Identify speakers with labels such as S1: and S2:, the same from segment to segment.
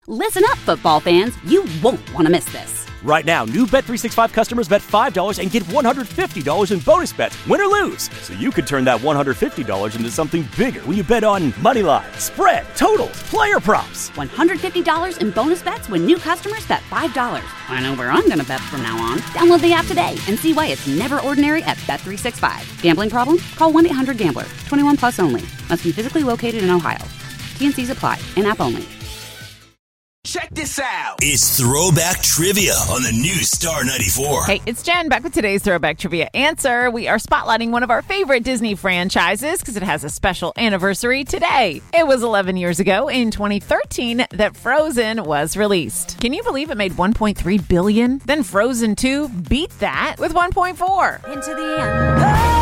S1: Listen up, football fans. You won't want to miss this.
S2: Right now, new Bet365 customers bet $5 and get $150 in bonus bets, win or lose. So you could turn that $150 into something bigger when you bet on moneyline, spread, totals, player props.
S1: $150 in bonus bets when new customers bet $5. I know where I'm going to bet from now on. Download the app today and see why it's never ordinary at Bet365. Gambling problem? Call 1-800-GAMBLER. 21 plus only. Must be physically located in Ohio. T&Cs apply. In-app only.
S3: Check this out.
S4: It's Throwback Trivia on the new Star 94.
S5: Hey, it's Jen back with today's Throwback Trivia answer. We are spotlighting one of our favorite Disney franchises because it has a special anniversary today. It was 11 years ago in 2013 that Frozen was released. Can you believe it made $1.3 billion? Then Frozen 2 beat that with $1.4.
S1: Into the end.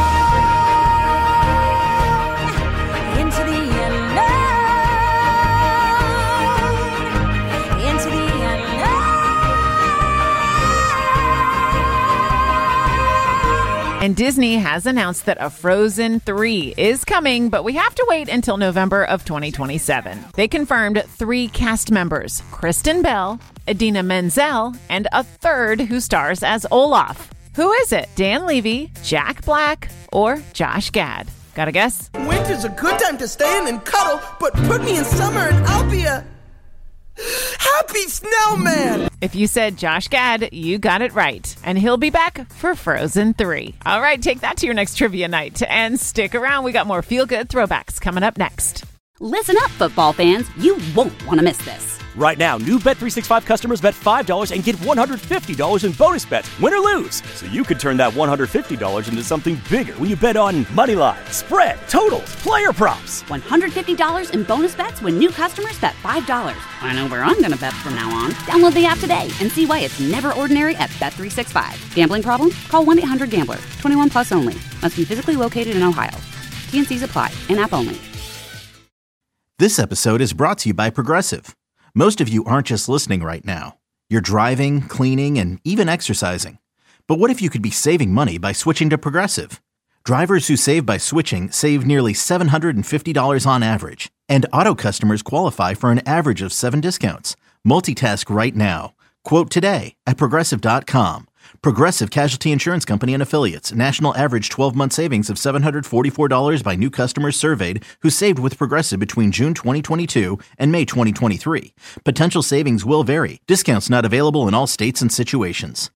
S5: And Disney has announced that a Frozen 3 is coming, but we have to wait until November of 2027. They confirmed 3 cast members, Kristen Bell, Idina Menzel, and a third who stars as Olaf. Who is it? Dan Levy, Jack Black, or Josh Gad? Got a guess?
S3: Winter's a good time to stay in and cuddle, but put me in summer and I'll be a happy snowman.
S5: If you said Josh Gad, you got it right. And he'll be back for Frozen 3. All right, take that to your next trivia night. And stick around. We got more feel-good throwbacks coming up next.
S1: Listen up, football fans. You won't want to miss this.
S2: Right now, new Bet365 customers bet $5 and get $150 in bonus bets, win or lose. So you could turn that $150 into something bigger when you bet on moneyline, spread, totals, player props.
S1: $150 in bonus bets when new customers bet $5. I know where I'm going to bet from now on. Download the app today and see why it's never ordinary at Bet365. Gambling problem? Call 1-800-GAMBLER. 21 plus only. Must be physically located in Ohio. T&Cs apply. In-app only.
S6: This episode is brought to you by Progressive. Most of you aren't just listening right now. You're driving, cleaning, and even exercising. But what if you could be saving money by switching to Progressive? Drivers who save by switching save nearly $750 on average. And auto customers qualify for an average of 7 discounts. Multitask right now. Quote today at Progressive.com. Progressive Casualty Insurance Company and Affiliates. National average 12-month savings of $744 by new customers surveyed who saved with Progressive between June 2022 and May 2023. Potential savings will vary. Discounts not available in all states and situations.